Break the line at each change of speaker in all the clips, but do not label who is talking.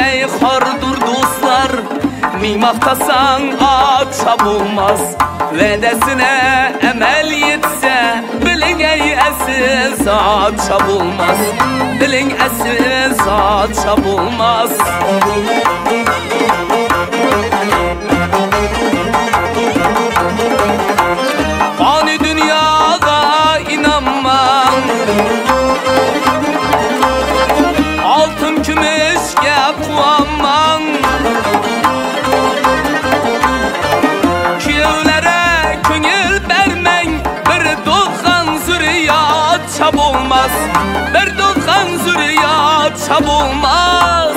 ey hardur dostlar, mimaqtasan açab olmaz. Vedesine emel yetse, bilin ey esiz açab olmaz. Bilin esiz açab olmaz. Fani dünyada inanmam, altın kümüşke puanman. Kiyevlere köngül vermen, bir doğan zürriyat çab olmaz. Bir doğan zürriyat çab olmaz.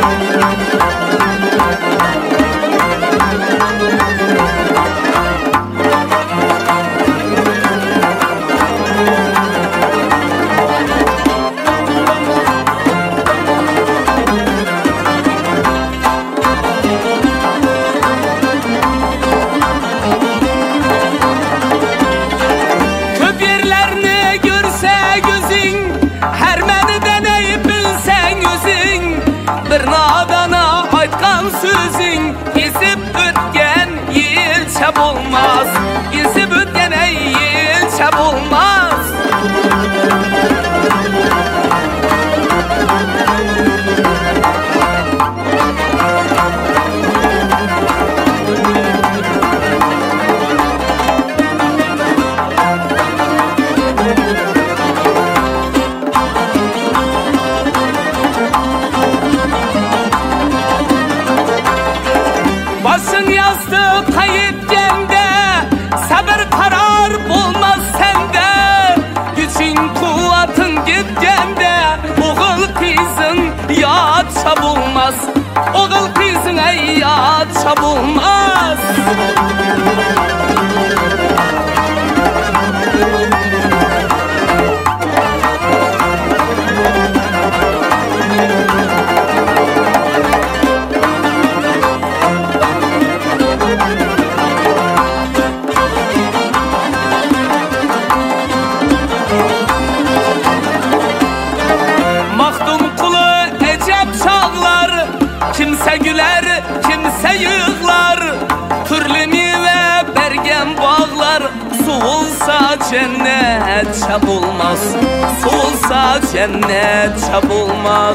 Bir nadana aytkan sözün kesip ötken yil çab olmaz. Kesip ötken ey yil çab olmaz. Başın yastık kayıpkende, sabır karar bulmaz sende. Gücün kuvvatın gitgende, oğul kızın yat çab olmaz. Oğul kızın ey yat çab olmaz. Kimse güler, kimse yığlar, türlü meyve bergen bağlar. Soğulsa cennet çab olmaz, soğulsa cennet çab olmaz.